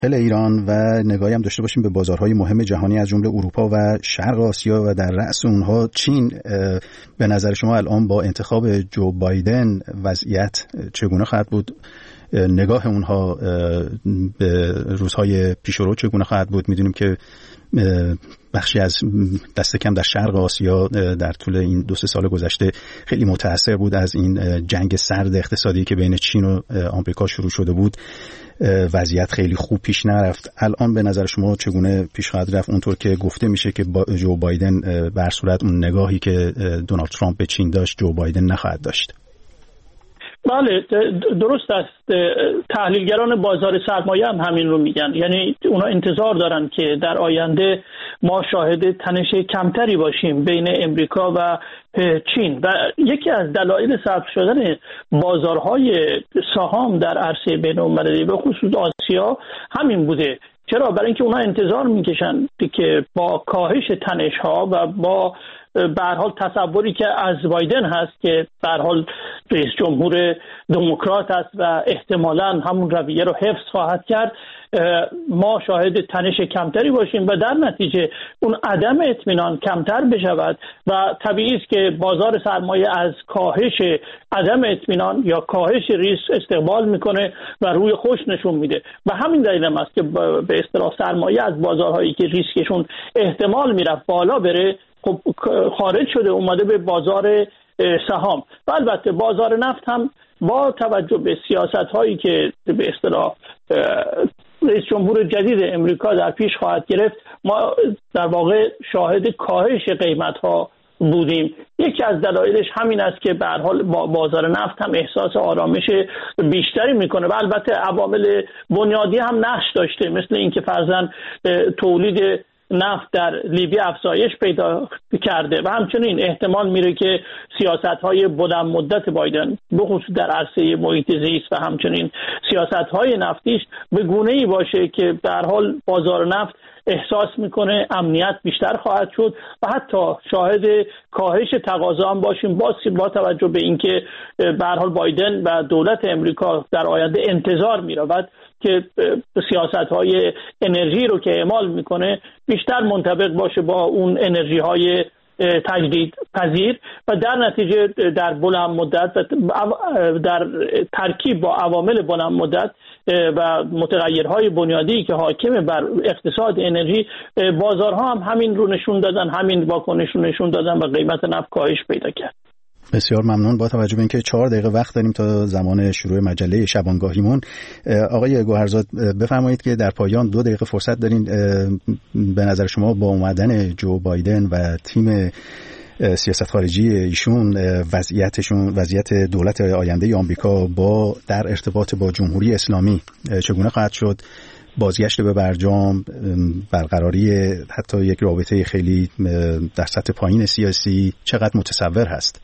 ایران و نگاهی هم داشته باشیم به بازارهای مهم جهانی از جمله اروپا و شرق آسیا و در رأس اونها چین. به نظر شما الان با انتخاب جو بایدن وضعیت چگونه خواهد بود؟ نگاه اونها به روزهای پیشرو چگونه خواهد بود؟ میدونیم که بخشی از دست کم در شرق آسیا در طول این 2-3 سال گذشته خیلی متأثر بود از این جنگ سرد اقتصادی که بین چین و آمریکا شروع شده بود. وضعیت خیلی خوب پیش نرفت. الان به نظر شما چگونه پیش خواهد رفت؟ اونطور که گفته میشه که جو بایدن بر صورت اون نگاهی که دونالد ترامپ به چین داشت جو بایدن نخواهد داشت. بله درست است. تحلیلگران بازار سرمایه هم همین رو میگن، یعنی اونا انتظار دارن که در آینده ما شاهد تنش کمتری باشیم بین امریکا و چین و یکی از دلایل سبز شدن بازارهای سهام در عرصه بین‌المللی به خصوص آسیا همین بوده. چرا؟ برای اینکه اونا انتظار میکشن که با کاهش تنش ها و با به هر حال تصوری که از بایدن هست که به هر حال رئیس جمهور دموکرات است و احتمالاً همون رویه رو حفظ خواهد کرد، ما شاهد تنش کمتری باشیم و در نتیجه اون عدم اطمینان کمتر بشود و طبیعی است که بازار سرمایه از کاهش عدم اطمینان یا کاهش ریسک استقبال میکنه و روی خوش نشون میده و همین دلیل هم است که به اصطلاح سرمایه از بازارهایی که ریسکشون احتمال میرفت بالا بره خب خارج شده اومده به بازار سهام. و البته بازار نفت هم با توجه به سیاست‌هایی که به اصطلاح رئیس جمهور جدید امریکا در پیش خواهد گرفت، ما در واقع شاهد کاهش قیمت‌ها بودیم. یکی از دلایلش همین است که به هر حال بازار نفت هم احساس آرامش بیشتری میکنه و البته عوامل بنیادی هم نقش داشته، مثل اینکه فرضاً تولید نفت در لیبی افزایش پیدا کرده و همچنین احتمال میره که سیاست‌های بلند مدت بایدن به خصوص در عرصه محیط زیست و همچنین سیاست‌های نفتیش به گونه‌ای باشه که به هر حال بازار نفت احساس میکنه امنیت بیشتر خواهد شد و حتی شاهد کاهش تقاضا هم باشیم با توجه به اینکه به هر حال بایدن و دولت امریکا در آینده انتظار میرود که سیاست‌های انرژی رو که اعمال میکنه بیشتر منطبق باشه با اون انرژی‌های تجدید پذیر و در نتیجه در بلند مدت در ترکیب با عوامل بلند مدت و متغیرهای بنیادی که حاکم بر اقتصاد انرژی، بازارها هم همین رو نشون دادن، همین واکنش رو نشون دادن و قیمت نفت کاهش پیدا کرد. بسیار ممنون. با توجه به اینکه 4 دقیقه وقت داریم تا زمان شروع مجله شبانگاهیمون، آقای گوهرزاد بفرمایید که در پایان 2 دقیقه فرصت دارین. به نظر شما با اومدن جو بایدن و تیم سیاست خارجی ایشون وضعیت دولت آینده آمریکا با در ارتباط با جمهوری اسلامی چگونه خواهد شد؟ بازگشت به برجام، برقراری حتی یک رابطه خیلی در سطح پایین سیاسی چقدر متصور هست؟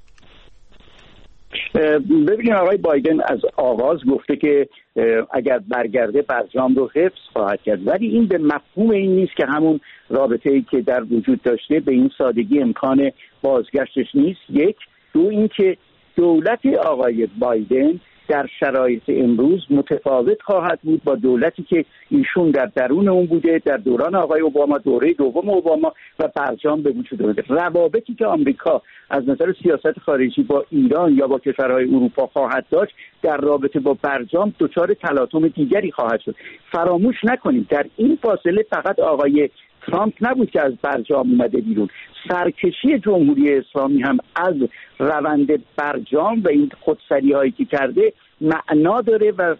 ببینید آقای بایدن از آغاز گفته که اگر برگرده برجام رو حفظ خواهد کرد، ولی این به مفهوم این نیست که همون رابطه‌ای که در وجود داشته به این سادگی امکان بازگشتش نیست. یک. دو اینکه دولت آقای بایدن در شرایط امروز متفاوت خواهد بود با دولتی که ایشون در درون اون بوده در دوران آقای اوباما، دوره دوم اوباما و برجام به وجود آمده. روابطی که آمریکا از نظر سیاست خارجی با ایران یا با کشورهای اروپا خواهد داشت در رابطه با برجام دچار تلاطم دیگری خواهد شد. فراموش نکنید در این فاصله فقط آقای ترامپ نبود که از برجام اومده بیرون، سرکشی جمهوری اسلامی هم از روند برجام و این خودسری هایی که کرده معنا داره و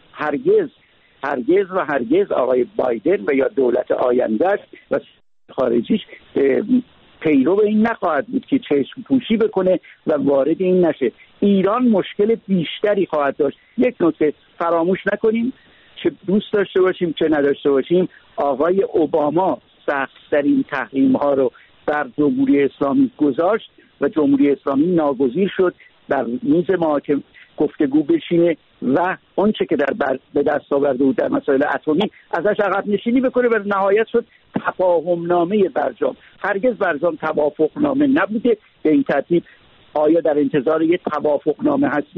هرگز آقای بایدن و یا دولت آیندهش و خارجیش پیرو این نخواهد بود که چشم پوشی بکنه و وارد این نشه. ایران مشکل بیشتری خواهد داشت. یک نکته فراموش نکنیم، چه دوست داشته باشیم چه نداشته باشیم، آقای اوباما سخت‌ترین تحریم‌ها رو بر جمهوری اسلامی گذاشت و جمهوری اسلامی ناگزیر شد در میز محاکم گفتگو بشینه و آنچه که به دست آورده بود در مسائل اتمی ازش عقب نشینی بکنه و نهایت شد تفاهم‌نامه برجام. هرگز برجام توافقنامه نبوده. به این ترتیب آیا در انتظار یک توافقنامه هستیم؟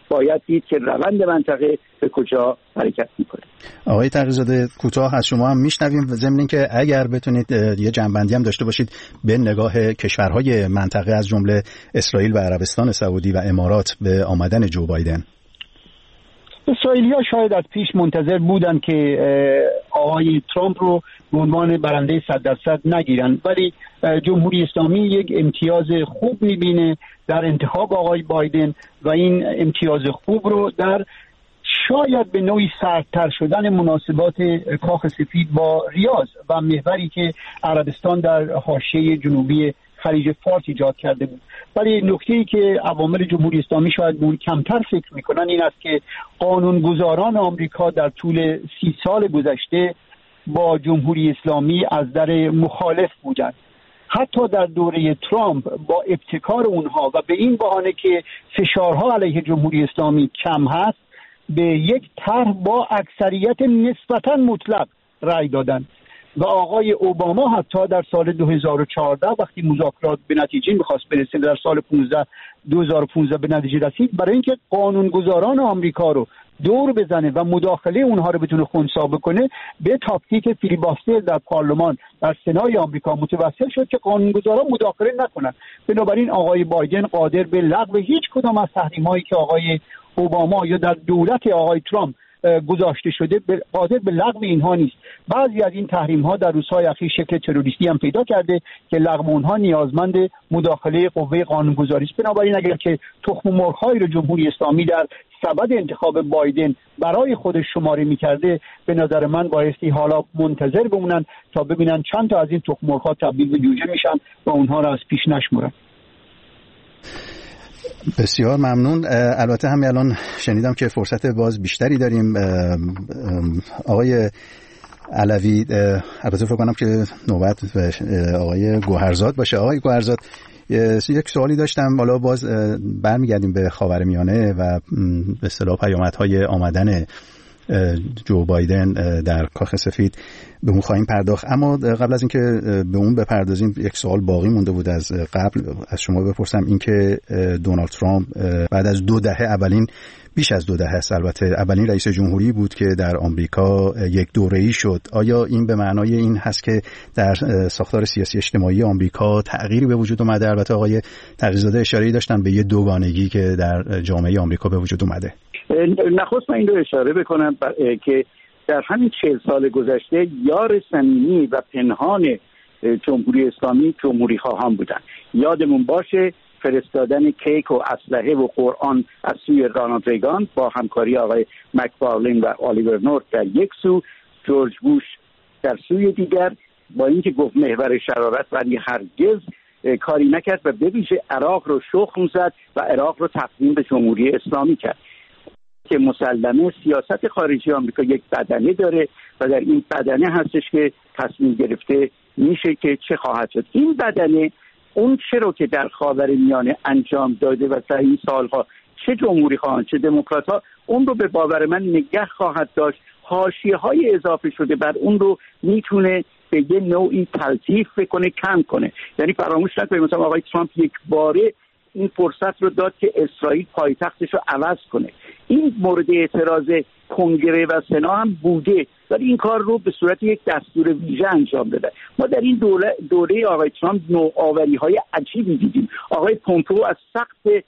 باید دید که روند منطقه به کجا حرکت میکنه. آقای تقی‌زاده کوتاه از شما هم میشنویم، ضمن اینکه اگر بتونید یه جنبندی هم داشته باشید به نگاه کشورهای منطقه از جمله اسرائیل و عربستان سعودی و امارات به آمدن جو بایدن. اسرائیلی‌ها شاید از پیش منتظر بودن که آقای ترامپ رو به عنوان برنده 100% نگیرن، ولی جمهوری اسلامی یک امتیاز خوب می‌بینه در انتخاب آقای بایدن و این امتیاز خوب رو در شاید به نوعی سردتر شدن مناسبات کاخ سفید با ریاض و محوری که عربستان در حاشیه جنوبی خلیج فارس ایجاد کرده بود. ولی نکته‌ای که عوامل جمهوری اسلامی شاید به اون کمتر فکر میکنن این است که قانونگذاران آمریکا در طول 30 سال گذشته با جمهوری اسلامی از در مخالف بودند. حتی در دوره ترامپ با ابتکار اونها و به این بهانه که فشارها علیه جمهوری اسلامی کم هست به یک طرح با اکثریت نسبتاً مطلق رأی دادند و آقای اوباما حتی در سال 2014 وقتی مذاکرات به نتیجه می‌خواست برسه، در سال 2015 به نتیجه رسید، برای اینکه قانونگذاران آمریکا رو دور بزنه و مداخله اونها رو بتونه خنثی بکنه به تاکتیک فیلیباستر در پارلمان در سنای آمریکا متوسل شد که قانونگذاران مداخله نکنن. بنابراین آقای بایدن قادر به لغو هیچ کدام از تحریم‌هایی که آقای اوباما یا در دولت آقای ترامپ گذاشته شده قادر به لغو اینها نیست. بعضی از این تحریم ها در روزهای اخیر شکل تروریستی هم پیدا کرده که لغو اونها نیازمند مداخله قوه قانونگذاری است. بنابراین اگر که تخم مرغ‌هایی رو جمهوری اسلامی در سبد انتخاب بایدن برای خودش شماره می‌کرده، به نظر من بایستی حالا منتظر بمونن تا ببینن چند تا از این تخم مرغ‌ها تبدیل به جوجه میشن و اونها رو از پیش نشمرن. بسیار ممنون. البته همین الان شنیدم که فرصت باز بیشتری داریم. آقای علوی، البته فکر کنم که نوبت آقای گوهرزاد باشه. آقای گوهرزاد، یک سوالی داشتم، حالا باز برمیگردیم به خاورمیانه و به اصطلاح پیامدهای آمدن جو بایدن در کاخ سفید به اون خواهیم پرداخت، اما قبل از اینکه به اون بپردازیم یک سوال باقی مونده بود از قبل از شما بپرسم، اینکه دونالد ترامپ بعد از 2 دهه، بیش از 2 دهه است البته، اولین رئیس جمهوری بود که در آمریکا یک دوره‌ای شد. آیا این به معنای این هست که در ساختار سیاسی اجتماعی آمریکا تغییری به وجود اومده؟ البته آقای تقی‌زاده اشاره‌ای داشتن به یه دوگانگی که در جامعه آمریکا به وجود اومده. نخست من این رو اشاره بکنم که در همین 40 سال گذشته یار صمیمی و پنهان جمهوری اسلامی جمهوری خواهان بودن. یادمون باشه فرستادن کیک و اسلحه و قرآن از سوی رونالد ریگان با همکاری آقای مکفارلین و الیور نورت در یک سو، جورج بوش در سوی دیگر، با اینکه گفت محور شرارت ولی هرگز کاری نکرد و به ویژه عراق رو شخم زد و عراق رو تقدیم به جمهوری اسلامی کرد. که مسلمه سیاست خارجی آمریکا یک بدنه داره و در این بدنه هستش که تصمیم گرفته میشه که چه خواهد شد. این بدنه اون چه رو که در خاورمیانه انجام داده و در این سالها چه جمهوری خواهان چه دموکرات ها اون رو به باور من نگه خواهد داشت. حاشیه‌های اضافه شده بر اون رو میتونه به یه نوعی تلطیف بکنه، کم کنه. یعنی فراموش نکنید مثلا آقای ترامپ یک باره این فرصت رو داد که اسرائیل پایتختش رو عوض کنه. این مورد اعتراض کنگره و سنا هم بوده، ولی این کار رو به صورت یک دستور ویژه انجام داده. ما در این دوره آقای ترامپ نوآوری‌های عجیبی دیدیم. آقای پومپئو از سقف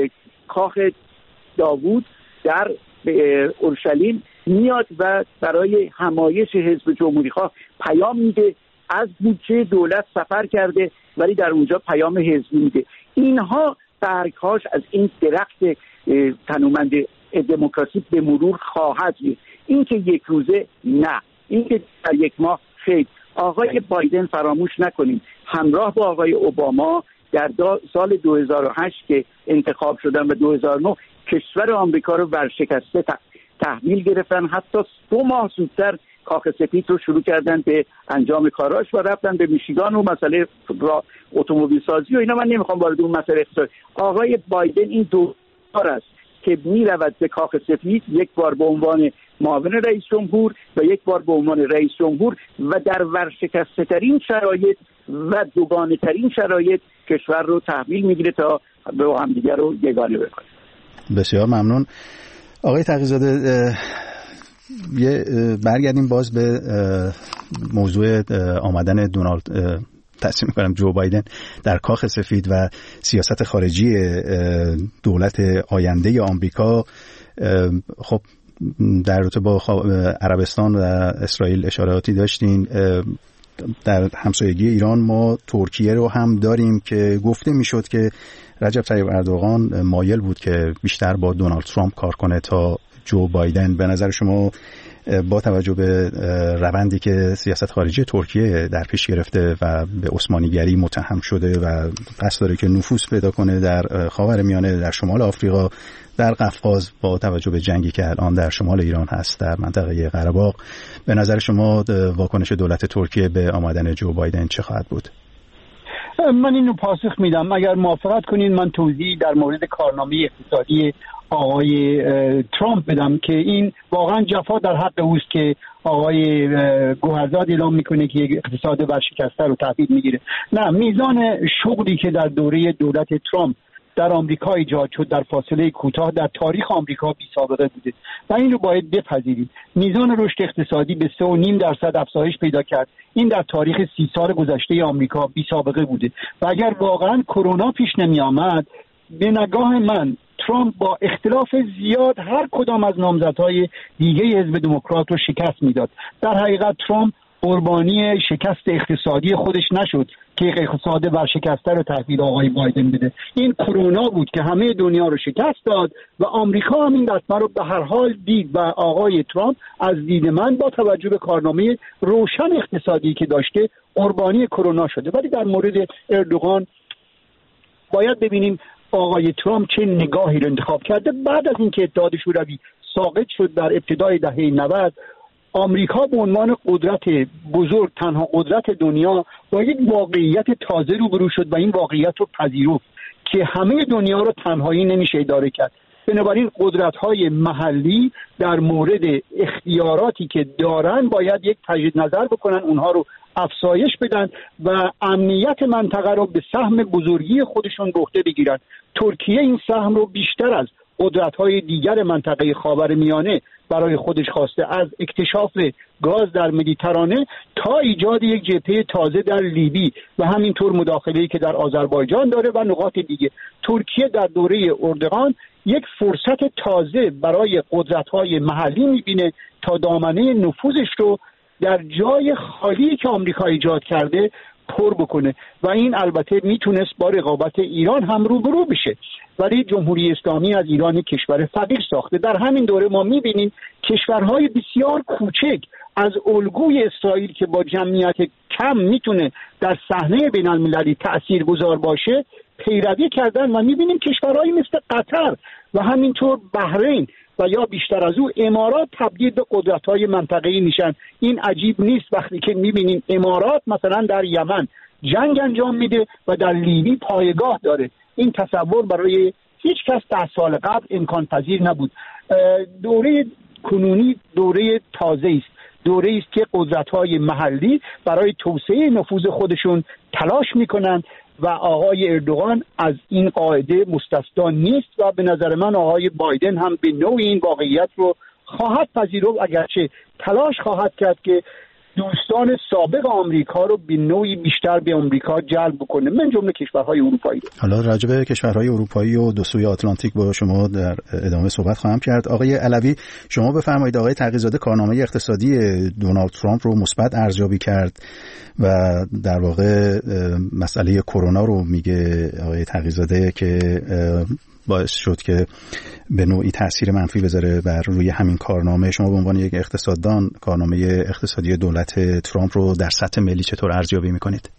کاخ داوود در اورشلیم میاد و برای حمایت حزب جمهوری‌خواه پیام میده، از بودجه دولت سفر کرده ولی در اونجا پیام حزبی میده. اینها برگهاش از این درخت تنومند دموکراسی به مرور خواهد ریخت. این که یک روزه نه، این که در یک ماه خیر. آقای بایدن فراموش نکنیم همراه با آقای اوباما در سال 2008 که انتخاب شدن و 2009 کشور آمریکا رو ورشکسته تحویل گرفتن. حتی 2 ماه زودتر کاخ سفید رو شروع کردن به انجام کاراش و رفتن به میشیگان و مسئله اتومبیل سازی و اینا. من نمیخوام وارد اون مسئله بشم. آقای بایدن این 2 بار است که میرود به کاخ سفید، یک بار به عنوان معاون رئیس جمهور و یک بار به عنوان رئیس جمهور و در ورشکسته ترین شرایط و دوگانه ترین شرایط کشور رو تحویل میگیره تا به همدیگر رو یگانه بکنه. بسیار ممنون آقای تقی‌زاده. برگردیم باز به موضوع آمدن تصمیم می‌کنم جو بایدن در کاخ سفید و سیاست خارجی دولت آینده آمریکا. خب در رابطه با عربستان و اسرائیل اشاراتی داشتین. در همسایگی ایران ما ترکیه رو هم داریم که گفته میشد که رجب طیب اردوغان مایل بود که بیشتر با دونالد ترامپ کار کنه تا جو بایدن. به نظر شما با توجه به روندی که سیاست خارجی ترکیه در پیش گرفته و به عثمانیگری متهم شده و قصد داره که نفوذ پیدا کنه در خاورمیانه، در شمال آفریقا، در قفقاز، با توجه به جنگی که الان در شمال ایران هست در منطقه قره باغ، به نظر شما واکنش دولت ترکیه به آمدن جو بایدن چه خواهد بود؟ من اینو پاسخ میدم. اگر موافقت کنین من توضیح در مورد کارنامه اقتصادی آقای ترامپ بدم که این واقعا جفا در حق اوست که آقای گوهرزاد اعلام میکنه که یک اقتصاد ورشکسته رو تحویل میگیره. نه، میزان شغلی که در دوره دولت ترامپ در آمریکا ایجاد شد در فاصله کوتاه در تاریخ آمریکا بی سابقه بوده و این رو باید بپذیریم. میزان رشد اقتصادی به 3.5% افزایش پیدا کرد. این در تاریخ 30 سال گذشته آمریکا بی سابقه بوده و اگر واقعا کرونا پیش نمی آمد، به نگاه من ترامپ با اختلاف زیاد هر کدام از نامزدهای دیگه حزب دموکرات رو شکست میداد. در حقیقت ترامپ قربانی شکست اقتصادی خودش نشد که اقتصاد ورشکسته رو تحویل آقای بایدن بده. این کرونا بود که همه دنیا رو شکست داد و آمریکا هم این دستمه رو به هر حال دید و آقای ترامپ از دید من با توجه به کارنامه روشن اقتصادی که داشته قربانی کرونا شده. ولی در مورد اردوغان باید ببینیم آقای ترامپ چه نگاهی رو انتخاب کرده. بعد از اینکه اتحاد شوروی ساقط شد در ابتدای دهه 90، آمریکا به عنوان قدرت بزرگ، تنها قدرت دنیا، با یک واقعیت تازه روبرو شد و این واقعیت رو پذیرفت که همه دنیا رو تنهایی نمیشه اداره کرد. بنابراین قدرت‌های محلی در مورد اختیاراتی که دارن باید یک تجدید نظر بکنن، اونها رو افزایش بدن و امنیت منطقه رو به سهم بزرگی خودشون به عهده بگیرن. ترکیه این سهم رو بیشتر از قدرت‌های دیگر منطقه خاورمیانه برای خودش خواسته، از اکتشاف گاز در مدیترانه تا ایجاد یک جبهه تازه در لیبی و همینطور مداخله‌ای که در آذربایجان داره و نقاط دیگه. ترکیه در دوره اردوغان یک فرصت تازه برای قدرت‌های محلی می‌بینه تا دامنه نفوذش رو در جای خالی که آمریکا ایجاد کرده پر بکنه و این البته میتونست با رقابت ایران هم روبرو بشه. ولی جمهوری اسلامی از ایران کشور فقیر ساخته. در همین دوره ما میبینیم کشورهای بسیار کوچک از الگوی اسرائیل که با جمعیت کم میتونه در صحنه بین المللی تاثیرگذار باشه پیروی کردن و میبینیم کشورهایی مثل قطر و همینطور بحرین و یا بیشتر از او امارات تبدیل به قدرت‌های منطقه‌ای میشن. این عجیب نیست وقتی که میبینیم امارات مثلا در یمن جنگ انجام میده و در لیبی پایگاه داره. این تصور برای هیچ کس 10 سال قبل امکان پذیر نبود. دوره کنونی دوره تازه است، دوره است که قدرت‌های محلی برای توسعه نفوذ خودشون تلاش میکنن و آقای اردوغان از این قاعده مستثنا نیست و به نظر من آقای بایدن هم به نوعی این واقعیت رو خواهد پذیرفت، اگرچه تلاش خواهد کرد که دوستان سابق آمریکا رو به نوعی بیشتر به آمریکا جلب بکنه، من جمله کشورهای اروپایی. حالا راجع به کشورهای اروپایی و دو سوی آتلانتیک با شما در ادامه صحبت خواهم کرد. آقای علوی، شما بفرمایید. آقای تقی‌زاده کارنامه اقتصادی دونالد ترامپ رو مثبت ارزیابی کرد و در واقع مسئله کرونا رو میگه آقای تقی‌زاده که باعث شد که به نوعی تأثیر منفی بذاره بر روی همین کارنامه. شما به عنوان یک اقتصاددان کارنامه اقتصادی دولت ترامپ رو در سطح ملی چطور ارزیابی میکنید؟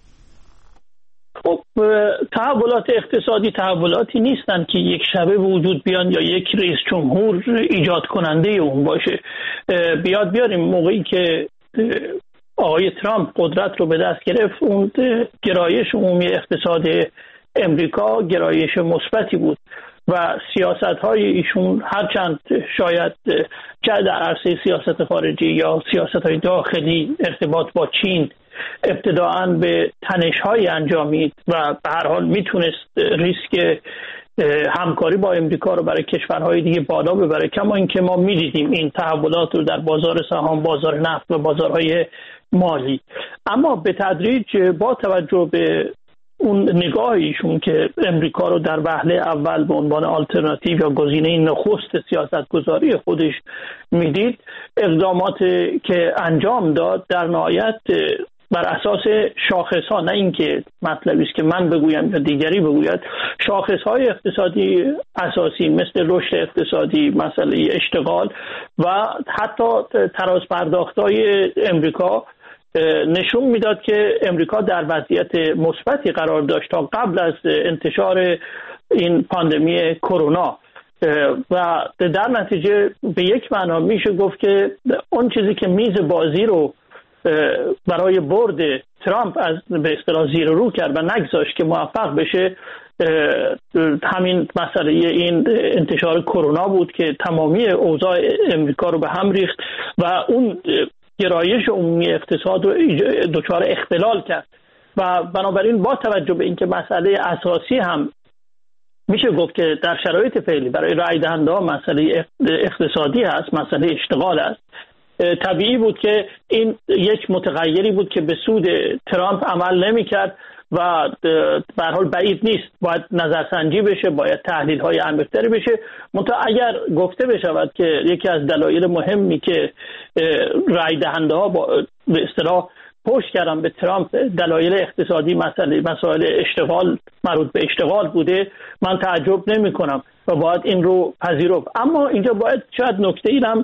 خب تحولات اقتصادی تحولاتی نیستن که یک شبه وجود بیان یا یک رئیس جمهور ایجاد کننده اون باشه. بیاریم موقعی که آقای ترامپ قدرت رو به دست گرفت، اون گرایش عمومی اقتصاد امریکا گرایش مثبتی بود و سیاست‌های ایشون هرچند شاید چه در عرصه سیاست خارجی یا سیاست‌های داخلی ارتباط با چین ابتداعاً به تنش‌های انجامید و به هر حال میتونست ریسک همکاری با امریکا رو برای کشورهای دیگه بالا ببره، کما اینکه ما می‌دیدیم این تحولات رو در بازار سهام، بازار نفت و بازارهای مالی. اما به تدریج با توجه به اون نگاه ایشون که امریکا رو در وهله اول به عنوان آلترناتیو یا گزینه نخست سیاستگذاری خودش میدید، اقدامات که انجام داد در نهایت بر اساس شاخص‌ها، نه اینکه مطلبی است که من بگویم یا دیگری بگوید، شاخص‌های اقتصادی اساسی مثل رشد اقتصادی، مسئله اشتغال و حتی تراز پرداخت‌های امریکا نشون میداد که امریکا در وضعیت مثبتی قرار داشت تا قبل از انتشار این پاندمی کرونا و در نتیجه به یک معنا میشه گفت که اون چیزی که میز بازی رو برای برد ترامپ از به اصطلاح زیر رو کرد و نگذاشت که موفق بشه، همین مسئله این انتشار کرونا بود که تمامی اوضاع امریکا رو به هم ریخت و اون گرایش عمومی اقتصاد رو دچار اختلال کرد. و بنابراین با توجه به اینکه مسئله اساسی هم میشه گفت که در شرایط فعلی برای رای دهنده‌ها مسئله اقتصادی هست، مسئله اشتغال است، طبیعی بود که این یک متغیری بود که به سود ترامپ عمل نمی‌کرد و به هر حال بعید نیست، باید نظرسنجی بشه، باید تحلیل‌های عمیق‌تری بشه. منتها اگر گفته بشود که یکی از دلایل مهمی که رای دهنده‌ها به اصطلاح پشت کردن به ترامپ دلایل اقتصادی، مسائل اشتغال، مربوط به اشتغال بوده، من تعجب نمی‌کنم و باید این رو پذیرفت. اما اینجا باید شاید نکته‌ای هم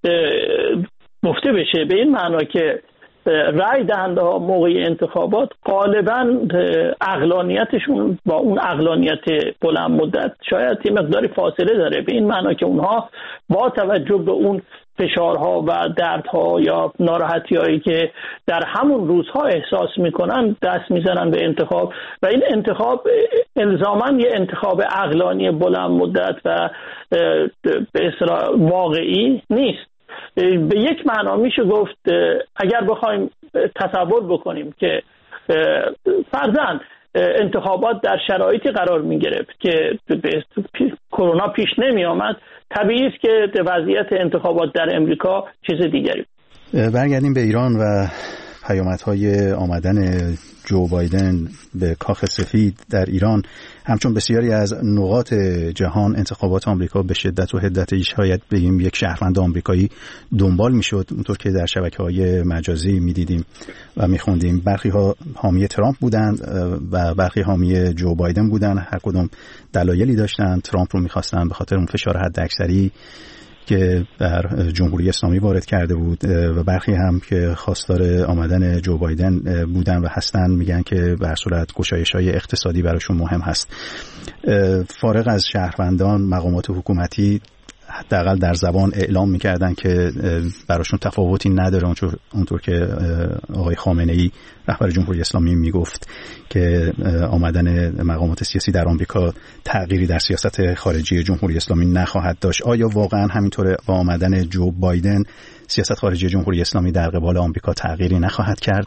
گفته بشه به این معنا که رای دهنده ها موقع انتخابات غالباً عقلانیتشون با اون عقلانیت بلند مدت شاید یه مقداری فاصله داره، به این معنا که اونها با توجه به اون فشارها و دردها یا ناراحتی‌هایی که در همون روزها احساس میکنن دست میزنن به انتخاب و این انتخاب الزاماً یه انتخاب عقلانی بلند مدت و به اصطلاح واقعی نیست. به یک معنا میشه گفت اگر بخوایم تصور بکنیم که فرضاً انتخابات در شرایطی قرار میگرفت که کرونا پیش نمی آمد، طبیعی است که وضعیت انتخابات در امریکا چیز دیگری. برگردیم به ایران و پیامدهای آمدن جو بایدن به کاخ سفید در ایران. همچون بسیاری از نقاط جهان انتخابات آمریکا به شدت و حدت شاید بگیم یک شهروند آمریکایی دنبال میشد، اونطور که در شبکه‌های مجازی میدیدیم و میخوندیم. برخی ها حامی ترامپ بودند و برخی حامی جو بایدن بودند، هر کدوم دلایلی داشتند. ترامپ رو میخواستن به خاطر اون فشار حداکثری که در جمهوری اسلامی وارد کرده بود و برخی هم که خواستار آمدن جو بایدن بودن و هستن میگن که به هر صورت گشایش‌های اقتصادی براشون مهم هست. فارغ از شهروندان، مقامات حکومتی حداقل در زبان اعلام میکردن که براشون تفاوتی نداره، اونطور که آقای خامنه‌ای رهبر جمهوری اسلامی میگفت که آمدن مقامات سیاسی در آمریکا تغییری در سیاست خارجی جمهوری اسلامی نخواهد داشت. آیا واقعا همینطوره با آمدن جو بایدن سیاست خارجی جمهوری اسلامی در قبال آمریکا تغییری نخواهد کرد؟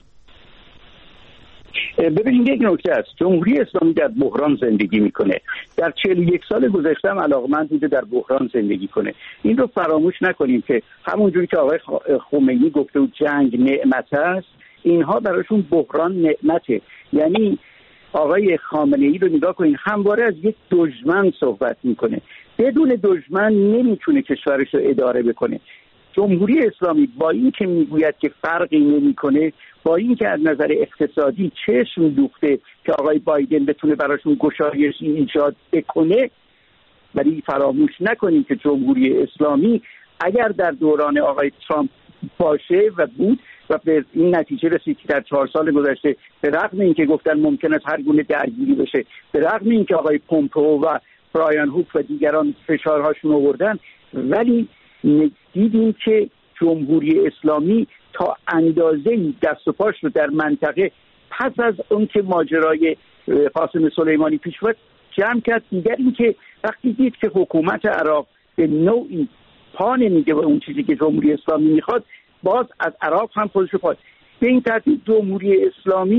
ببینید یک نکته است، جمهوری اسلامی در بحران زندگی میکنه. در 41 سال گذشته هم علاقمند بوده در بحران زندگی کنه. این رو فراموش نکنیم که همونجوری که آقای خمینی گفته بود جنگ نعمت است، اینها براشون بحران نعمته. یعنی آقای خامنه‌ای رو نگاه کنین، همواره از یک دشمن صحبت میکنه، بدون دشمن نمیتونه کشورش رو اداره بکنه. جمهوری اسلامی با این که میگوید که فرقی نمیکنه، با این که از نظر اقتصادی چشم دوخته که آقای بایدن بتونه براشون گشایش ایجاد بکنه، ولی فراموش نکنیم که جمهوری اسلامی اگر در دوران آقای ترامپ باشه و بود و به این نتیجه رسید که در 4 سال گذشته به رغم اینکه گفتن ممکن است هر گونه درگیری بشه، به رغم اینکه آقای پومپئو و برایان هوک و دیگران فشارهاشون آوردن، ولی دیدیم که جمهوری اسلامی تا اندازه‌ای دست و پاش رو در منطقه پس از اون که ماجرای قاسم سلیمانی پیش اومد جمع کرد. دیگر این که وقتی دید که حکومت عراق به نوعی پا نمیده به اون چیزی که جمهوری اسلامی میخواد، باز از عراق هم خودش رو پاس. به این ترتیب جمهوری اسلامی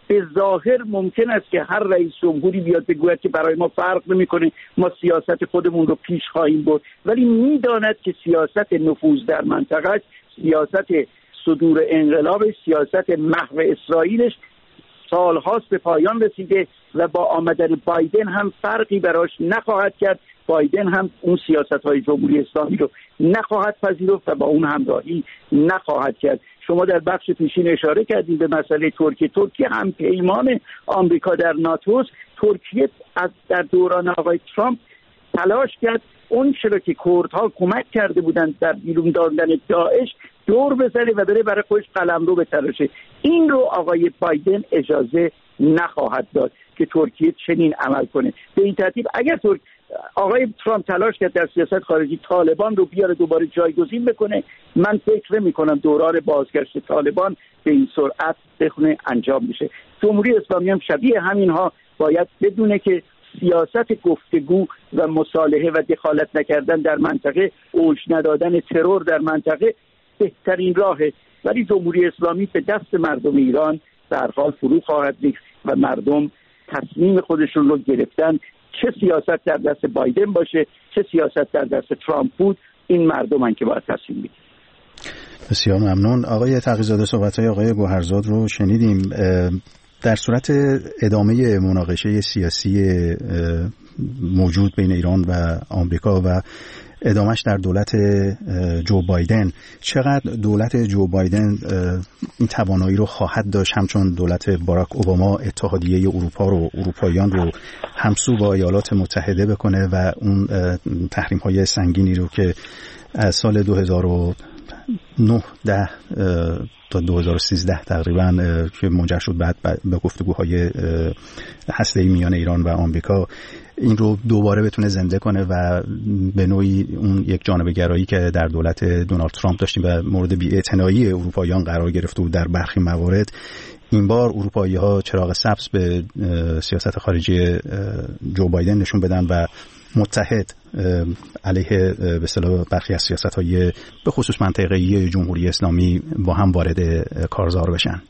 به ظاهر ممکن است که هر رئیس جمهوری بیاد بگوید که برای ما فرق نمی‌کنه، ما سیاست خودمون رو پیش خواهیم برد، ولی می‌داند که سیاست نفوذ در منطقه، سیاست صدور انقلاب، سیاست محو اسرائیلش سالهاست به پایان رسیده و با آمدن بایدن هم فرقی براش نخواهد کرد. بایدن هم اون سیاست‌های جمهوری اسلامی رو نخواهد پذیرفت و با اون همراهی نخواهد کرد. شما در بخش پیشین اشاره کردید به مسئله ترکیه هم پیمان آمریکا در ناتو. ترکیه در دوران آقای ترامپ تلاش کرد اون چرا که کردها کمک کرده بودند در بیرون دادن داعش دور بزنه و بره برای خودش قلمرو بتراشه. این رو آقای بایدن اجازه نخواهد داد که ترکیه چنین عمل کنه. به این ترتیب اگر آقای ترامپ تلاش کرد در سیاست خارجی طالبان رو بیاره دوباره جایگزین بکنه، من فکر میکنم دوران بازگشت طالبان به این سرعت بخونه انجام میشه. جمهوری اسلامی هم شبیه همینها باید بدونه که سیاست گفتگو و مصالحه و دخالت نکردن در منطقه، اوج ندادن ترور در منطقه بهترین راهه، ولی جمهوری اسلامی به دست مردم ایران در حال فرو خواهد ریخت و مردم تصمیم خودشون رو گرفتن. چه سیاست در دست بایدن باشه، چه سیاست در دست ترامپ بود، این مردمن که باید تصمیم بگیرن. بسیار ممنون. آقای تقی‌زاده، صحبت‌های آقای گوهرزاد رو شنیدیم. در صورت ادامه مناقشه سیاسی موجود بین ایران و آمریکا و ادامهش در دولت جو بایدن، چقدر دولت جو بایدن این توانایی رو خواهد داشت همچون دولت باراک اوباما اتحادیه اروپا رو، اروپاییان رو همسو با ایالات متحده بکنه و اون تحریم‌های سنگینی رو که از سال 2009 تا 2013 تقریبا که منجر شد بعد به گفتگوهای هسته‌ای میان ایران و آمریکا، این رو دوباره بتونه زنده کنه و به نوعی اون یک جانبه‌گرایی که در دولت دونالد ترامپ داشتیم و مورد بی‌اعتنایی اروپاییان قرار گرفته بود در برخی موارد، این بار اروپایی‌ها چراغ سبز به سیاست خارجی جو بایدن نشون بدن و متحد علیه به اصطلاح برخی از سیاست‌های به خصوص منطقه‌ای جمهوری اسلامی با هم وارد کارزار بشن.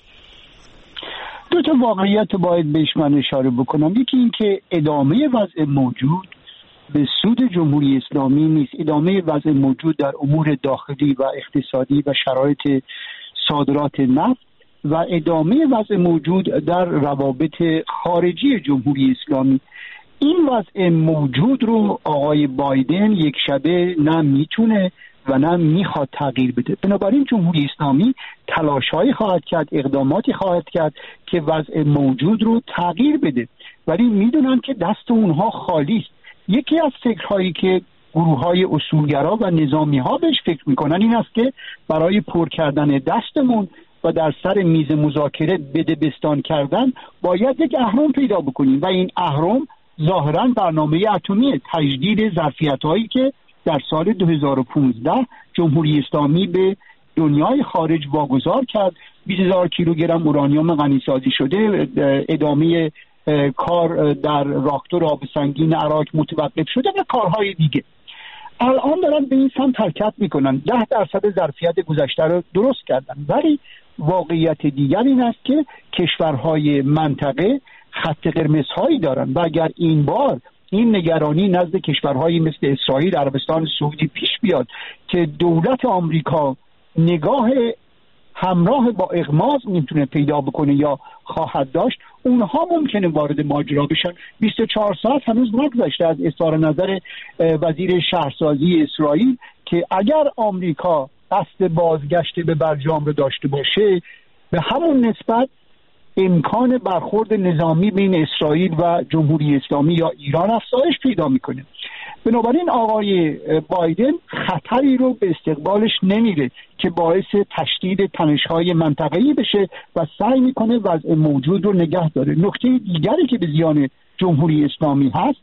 دو تا واقعیت باید بهش من اشاره بکنم. یکی این که ادامه وضع موجود به سود جمهوری اسلامی نیست. ادامه وضع موجود در امور داخلی و اقتصادی و شرایط صادرات نفت و ادامه وضع موجود در روابط خارجی جمهوری اسلامی. این وضع موجود رو آقای بایدن یک شبه نه میتونه و نه میخواد تغییر بده. بنابراین جمهوری اسلامی تلاش‌هایی خواهد کرد، اقداماتی خواهد کرد که وضع موجود رو تغییر بده، ولی میدونن که دست اونها خالی است. یکی از فکرهایی که گروه‌های اصولگرا و نظامی‌ها بهش فکر میکنن این است که برای پر کردن دستمون و در سر میز مذاکره بدبستان کردن باید یک اهرم پیدا بکنیم و این اهرم ظاهراً برنامه اتمی تجدید ظرفیت‌هایی که در سال 2015 جمهوری اسلامی به دنیای خارج واگذار کرد. 20,000 کیلوگرم اورانیوم غنیسازی شده، ادامه کار در راکتور آب سنگین عراق متوقف شده و کارهای دیگه. الان دارن به این سمت حرکت میکنن، 10% ظرفیت گذشته رو درست کردن، ولی واقعیت دیگر این است که کشورهای منطقه خط قرمزهایی دارن و اگر این بار این نگرانی نزد کشورهایی مثل اسرائیل، عربستان سعودی پیش بیاد که دولت آمریکا نگاه همراه با اغماض میتونه پیدا بکنه یا خواهد داشت، اونها ممکنه وارد ماجرا بشن. 24 ساعت هنوز نگذشته از اظهار نظر وزیر شهرسازی اسرائیل که اگر آمریکا قصد بازگشت به برجام رو داشته باشه، به همون نسبت امکان برخورد نظامی بین اسرائیل و جمهوری اسلامی یا ایران افزایش پیدا میکنه. بنابراین آقای بایدن خطری رو به استقبالش نمیره که باعث تشدید تنش‌های منطقه‌ای بشه و سعی میکنه وضع موجود رو نگه داره. نکته دیگری که به زیان جمهوری اسلامی هست،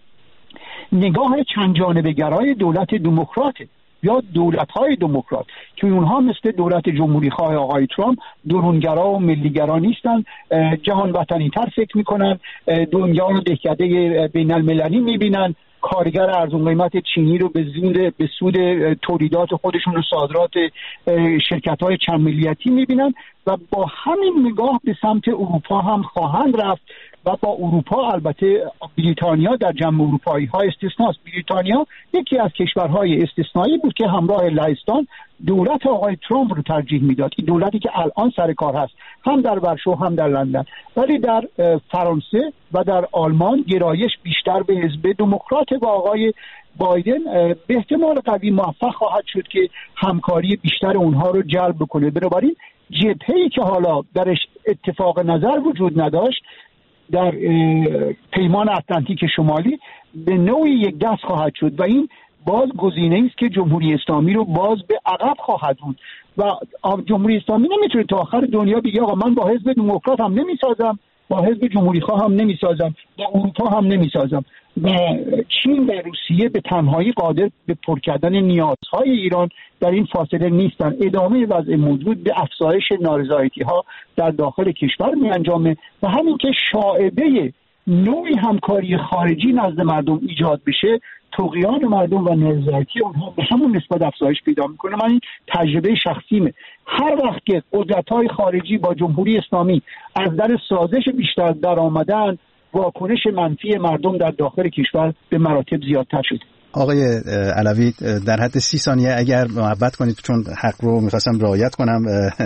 نگاه چند جانبه گرای دولت دموکراته یا دولت‌های دموکرات که اونها مثل دولت جمهوری خواه آقای ترامپ درونگرا و ملیگرا نیستن، جهان وطنی تر فکر میکنن، دنیا رو دهکده بین المللی میبینن کارگر ارزون قیمت چینی رو به سود تولیدات خودشون و صادرات شرکت‌های چند ملیتی می‌بینن و با همین نگاه به سمت اروپا هم خواهند رفت و با اروپا، البته بریتانیا در جمع اروپایی‌ها استثناست. بریتانیا یکی از کشورهای استثنایی بود که همراه لهستان دولت آقای ترامپ رو ترجیح میداد، این دولتی که الان سر کار هست هم در ورشو هم در لندن. ولی در فرانسه و در آلمان گرایش بیشتر به حزب دموکرات و آقای بایدن به احتمال قوی موفق خواهد شد که همکاری بیشتر اونها رو جلب بکنه. بنابراین جبهه‌ای که حالا درش اتفاق نظر وجود نداشت در پیمان اتلانتیک شمالی به نوعی یک دست خواهد شد و این باز گزینه‌ای است که جمهوری اسلامی رو باز به عقب خواهد بود و جمهوری اسلامی نمیتونه تا آخر دنیا بگه آقا من با حزب دموکرات هم نمیسازم، با حزب جمهوری خواه هم نمیسازم، با اروپا هم نمیسازم. و چین و روسیه به تنهایی قادر به پر کردن نیازهای ایران در این فاصله نیستن. ادامه وضع موجود به افزایش نارضایتی‌ها در داخل کشور می‌انجامه و همین که شائبه نوعی همکاری خارجی نزد مردم ایجاد بشه، طغیان مردم و نارضایتی اونها به همون نسبت افزایش پیدا میکنه. من این تجربه شخصیمه. هر وقت که قدرت‌های خارجی با جمهوری اسلامی از در سازش بیشتر در آمدن، واکنش منفی مردم در داخل کشور به مراتب زیادتر شده. آقای علوی در حد 30 ثانیه اگر محبت کنید، چون حق رو می‌خواستم رعایت کنم،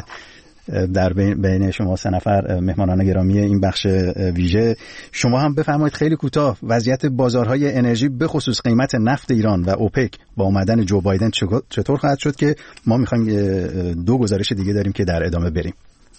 در بین شما 3 نفر مهمانان گرامی این بخش ویژه، شما هم بفرمایید خیلی کوتاه وضعیت بازارهای انرژی به خصوص قیمت نفت ایران و اوپک با اومدن جو بایدن چطور خواهد شد که ما می‌خوایم 2 گزارش دیگه داریم که در ادامه بریم.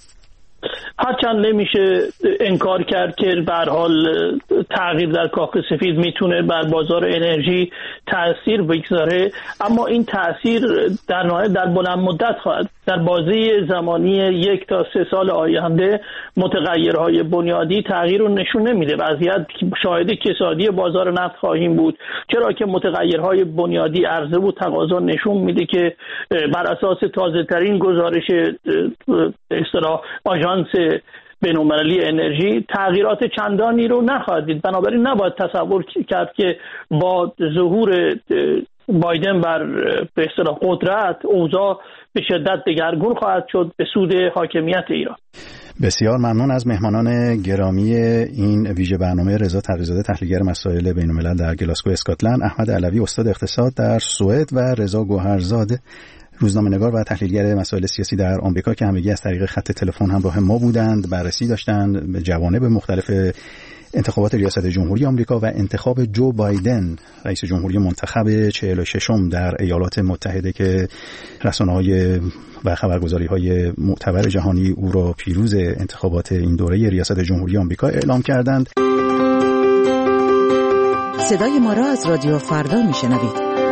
هرچند نمیشه انکار کرد که به هر حال تغییر در کاخ سفید میتونه بر بازار انرژی تأثیر بگذاره، اما این تأثیر در نهایت در بلند مدت خواهد. در بازه زمانی 1 تا 3 سال آینده متغیرهای بنیادی تغییر رو نشون نمیده. وضعیت شاهد کسادی بازار نفت خواهیم بود، چرا که متغیرهای بنیادی عرضه و تقاضا نشون میده که بر اساس تازه ترین گزارش اصطلاح آژانس بین‌المللی انرژی تغییرات چندانی رو نخواهد دید. بنابراین نباید تصور کرد که با ظهور بایدن بر به اصطلاح قدرت اوضاع به شدت دگرگون خواهد شد به سود حاکمیت ایران. بسیار ممنون از مهمانان گرامی این ویژه برنامه. رضا تقی‌زاده، تحلیلگر مسائل بین‌الملل در گلاسگو اسکاتلند، احمد علوی، استاد اقتصاد در سوئد و رضا گوهرزاده، روزنامه‌نگار و تحلیلگر مسائل سیاسی در آمریکا که همگی از طریق خط تلفن همراه ما بودند. بررسی داشتند به جوانب مختلف انتخابات ریاست جمهوری آمریکا و انتخاب جو بایدن رئیس جمهوری منتخب 46م در ایالات متحده که رسانه‌های و خبرگزاری‌های معتبر جهانی او را پیروز انتخابات این دوره ریاست جمهوری آمریکا اعلام کردند. صدای ما را از رادیو فردا میشنوید.